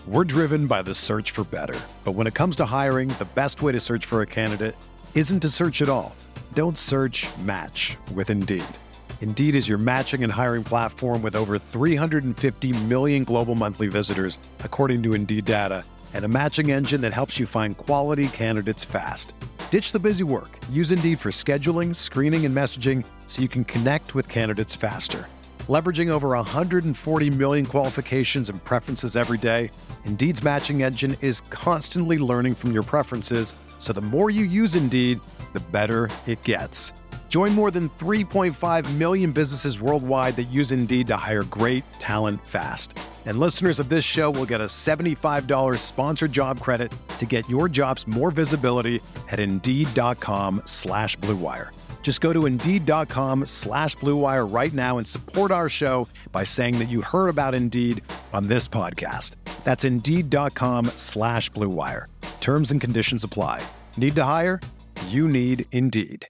We're driven by the search for better. But when it comes to hiring, the best way to search for a candidate isn't to search at all. Don't search, match with Indeed. Indeed is your matching and hiring platform with over 350 million global monthly visitors, according to Indeed data, and a matching engine that helps you find quality candidates fast. Ditch the busy work. Use Indeed for scheduling, screening, and messaging so you can connect with candidates faster. Leveraging over 140 million qualifications and preferences every day, Indeed's matching engine is constantly learning from your preferences, so the more you use Indeed, the better it gets. Join more than 3.5 million businesses worldwide that use Indeed to hire great talent fast. And listeners of this show will get a $75 sponsored job credit to get your jobs more visibility at Indeed.com/Blue Wire. Just go to Indeed.com/Blue Wire right now and support our show by saying that you heard about Indeed on this podcast. That's Indeed.com/Blue Wire. Terms and conditions apply. Need to hire? You need Indeed.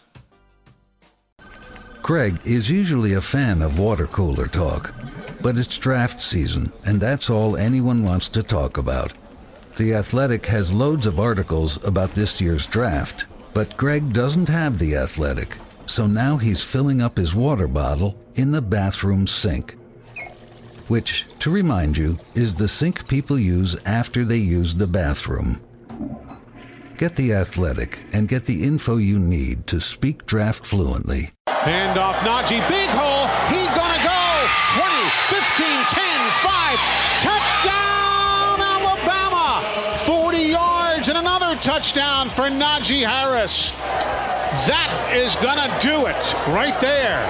Craig is usually a fan of water cooler talk, but it's draft season, and that's all anyone wants to talk about. The Athletic has loads of articles about this year's draft, but Greg doesn't have The Athletic, so now he's filling up his water bottle in the bathroom sink. Which, to remind you, is the sink people use after they use the bathroom. Get The Athletic and get the info you need to speak draft fluently. Hand off Najee, big hole, he gonna go! 20, 15, 10, 5, touchdown Alabama! 40 yards and another touchdown for Najee Harris. That is gonna do it right there.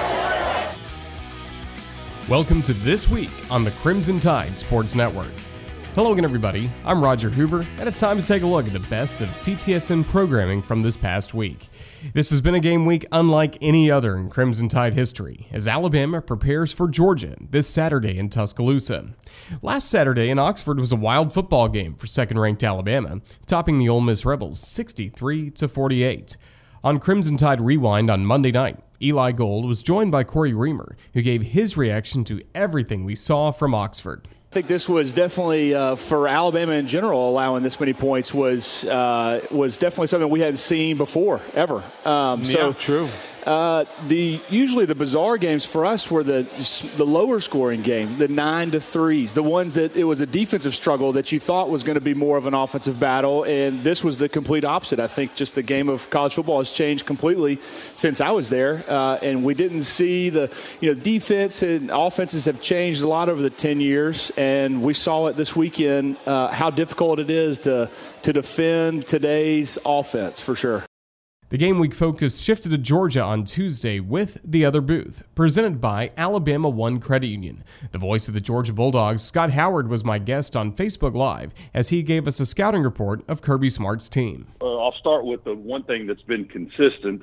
Welcome to This Week on the Crimson Tide Sports Network. Hello again, everybody. I'm Roger Hoover, and it's time to take a look at the best of CTSN programming from this past week. This has been a game week unlike any other in Crimson Tide history, as Alabama prepares for Georgia this Saturday in Tuscaloosa. Last Saturday in Oxford was a wild football game for second-ranked Alabama, topping the Ole Miss Rebels 63-48. On Crimson Tide Rewind on Monday night, Eli Gold was joined by Corey Reamer, who gave his reaction to everything we saw from Oxford. I think this was definitely, for Alabama in general, allowing this many points was definitely something we hadn't seen before, ever. True. Usually the bizarre games for us were the lower scoring games, the 9-3s, the ones that it was a defensive struggle that you thought was going to be more of an offensive battle, and this was the complete opposite. I think just the game of college football has changed completely since I was there, and we didn't see the defense and offenses have changed a lot over the 10 years, and we saw it this weekend how difficult it is to defend today's offense for sure. The game week focus shifted to Georgia on Tuesday with The Other Booth, presented by Alabama One Credit Union. The voice of the Georgia Bulldogs, Scott Howard, was my guest on Facebook Live as he gave us a scouting report of Kirby Smart's team. I'll start with the one thing that's been consistent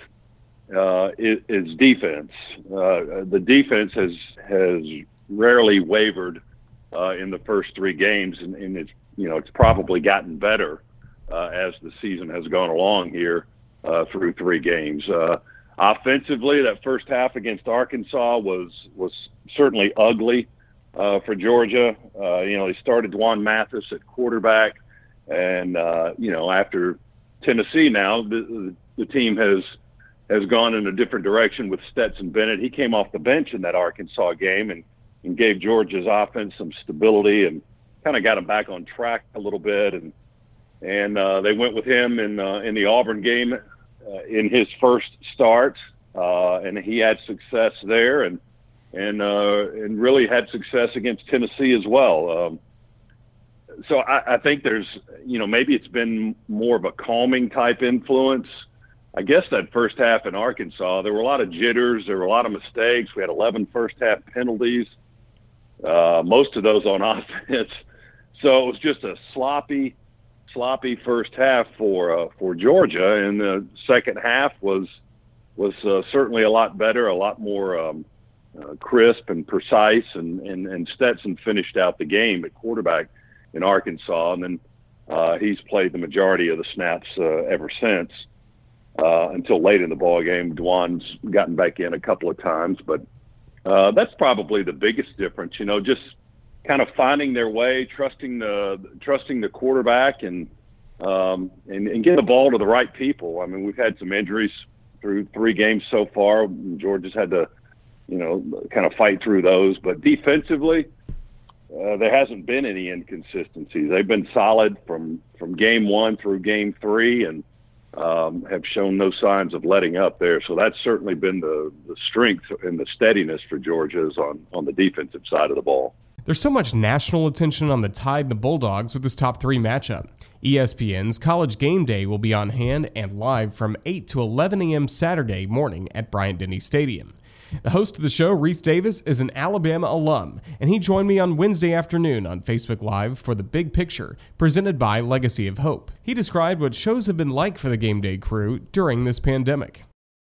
is defense. The defense has rarely wavered in the first three games, and it's probably gotten better as the season has gone along here. Through three games. Offensively, that first half against Arkansas was certainly ugly for Georgia. They started Dwan Mathis at quarterback, and after Tennessee now, the team has gone in a different direction with Stetson Bennett. He came off the bench in that Arkansas game and gave Georgia's offense some stability and kind of got them back on track a little bit. And they went with him in the Auburn game in his first start, and he had success there, and really had success against Tennessee as well. So I think there's, maybe it's been more of a calming type influence. I guess that first half in Arkansas, there were a lot of jitters, there were a lot of mistakes. We had 11 first half penalties, most of those on offense. So it was just a sloppy first half for Georgia, and the second half was certainly a lot better, a lot more crisp and precise, and Stetson finished out the game at quarterback in Arkansas, and then he's played the majority of the snaps ever since until late in the ball game. Dwan's gotten back in a couple of times, but that's probably the biggest difference. Just kind of finding their way, trusting the quarterback, and get the ball to the right people. I mean, we've had some injuries through 3 games so far. Georgia's had to, kind of fight through those. But defensively, there hasn't been any inconsistencies. They've been solid from game 1 through game 3, and have shown no signs of letting up there. So that's certainly been the strength and the steadiness for Georgia is on the defensive side of the ball. There's so much national attention on the Tide and the Bulldogs with this top 3 matchup. ESPN's College Game Day will be on hand and live from 8 to 11 a.m. Saturday morning at Bryant-Denny Stadium. The host of the show, Reese Davis, is an Alabama alum, and he joined me on Wednesday afternoon on Facebook Live for The Big Picture, presented by Legacy of Hope. He described what shows have been like for the Game Day crew during this pandemic.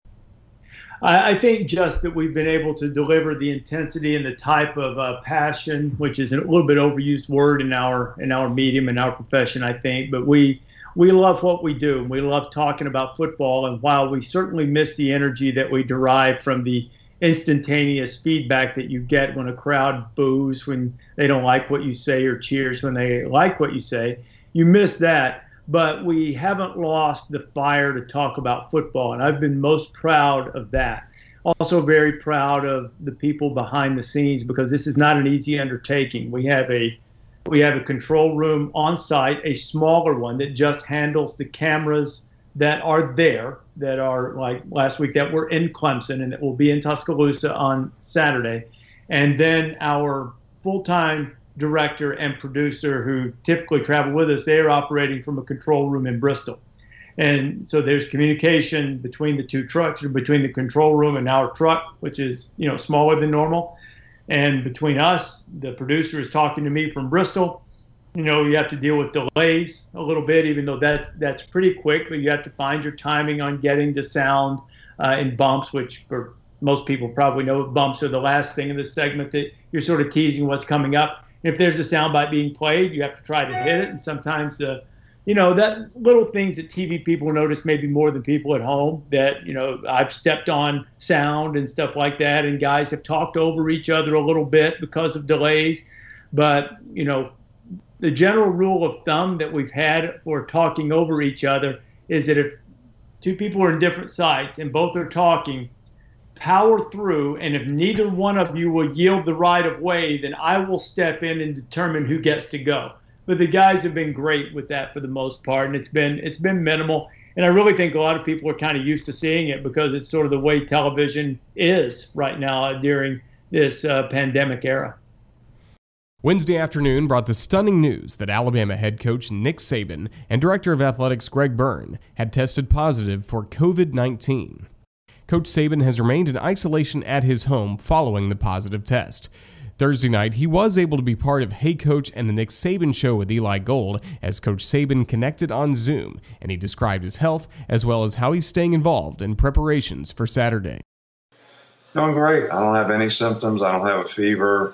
I think just that we've been able to deliver the intensity and the type of passion, which is a little bit overused word in our medium, in our profession, I think. But we love what we do. We love talking about football. And while we certainly miss the energy that we derive from the instantaneous feedback that you get when a crowd boos when they don't like what you say or cheers when they like what you say, you miss that. But we haven't lost the fire to talk about football, and I've been most proud of that. Also very proud of the people behind the scenes, because this is not an easy undertaking. We have a control room on site, a smaller one that just handles the cameras that are there, that are like last week that were in Clemson and that will be in Tuscaloosa on Saturday. And then our full-time director and producer who typically travel with us, they are operating from a control room in Bristol. And so there's communication between the 2 trucks, or between the control room and our truck, which is, smaller than normal. And between us, the producer is talking to me from Bristol. You have to deal with delays a little bit, even though that's pretty quick, but you have to find your timing on getting the sound in bumps, which for most people probably know bumps are the last thing in this segment that you're sort of teasing what's coming up. If there's a soundbite being played, you have to try to hit it. And sometimes that little things that TV people notice maybe more than people at home, that, I've stepped on sound and stuff like that. And guys have talked over each other a little bit because of delays. But, the general rule of thumb that we've had for talking over each other is that if 2 people are in different sites and both are talking, power through, and if neither one of you will yield the right of way, then I will step in and determine who gets to go. But the guys have been great with that for the most part, and it's been minimal. And I really think a lot of people are kind of used to seeing it, because it's sort of the way television is right now during this pandemic era. Wednesday afternoon brought the stunning news that Alabama head coach Nick Saban and director of athletics Greg Byrne had tested positive for COVID-19. Coach Saban has remained in isolation at his home following the positive test. Thursday night, he was able to be part of Hey Coach and the Nick Saban Show with Eli Gold as Coach Saban connected on Zoom, and he described his health as well as how he's staying involved in preparations for Saturday. Doing great. I don't have any symptoms. I don't have a fever.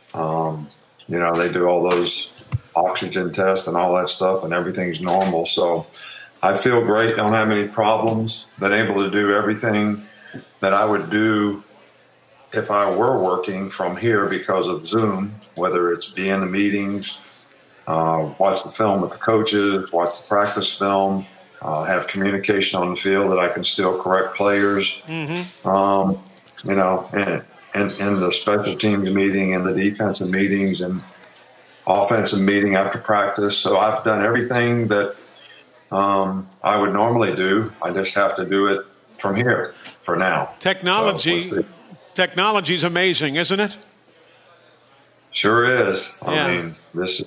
They do all those oxygen tests and all that stuff, and everything's normal. So I feel great. Don't have any problems. Been able to do everything that I would do if I were working from here because of Zoom, whether it's be in the meetings, watch the film with the coaches, watch the practice film, have communication on the field that I can still correct players, and the special teams meeting and the defensive meetings and offensive meeting after practice. So I've done everything that I would normally do. I just have to do it from here for now. Technology's amazing, isn't it? Sure is. Yeah. I mean, this is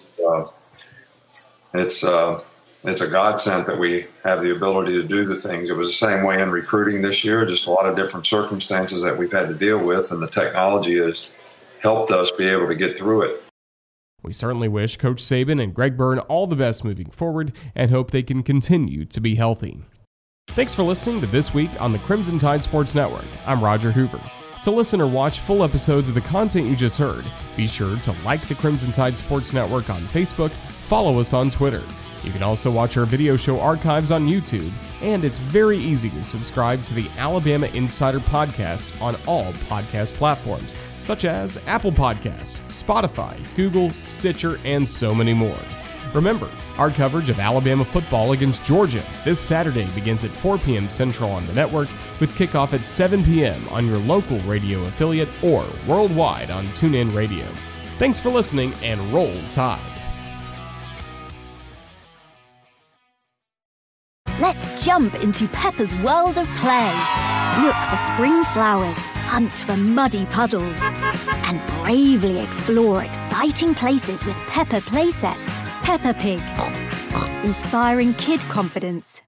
it's a godsend that we have the ability to do the things. It was the same way in recruiting this year, just a lot of different circumstances that we've had to deal with, and the technology has helped us be able to get through it. We certainly wish Coach Saban and Greg Byrne all the best moving forward and hope they can continue to be healthy. Thanks for listening to This Week on the Crimson Tide Sports Network. I'm Roger Hoover. To listen or watch full episodes of the content you just heard, be sure to like the Crimson Tide Sports Network on Facebook, follow us on Twitter. You can also watch our video show archives on YouTube, and it's very easy to subscribe to the Alabama Insider Podcast on all podcast platforms. such as Apple Podcast, Spotify, Google, Stitcher, and so many more. Remember, our coverage of Alabama football against Georgia this Saturday begins at 4 p.m. Central on the network, with kickoff at 7 p.m. on your local radio affiliate or worldwide on TuneIn Radio. Thanks for listening, and Roll Tide. Let's jump into Peppa's world of play. Look for spring flowers, hunt for muddy puddles, and bravely explore exciting places with Peppa playsets. Peppa Pig, inspiring kid confidence.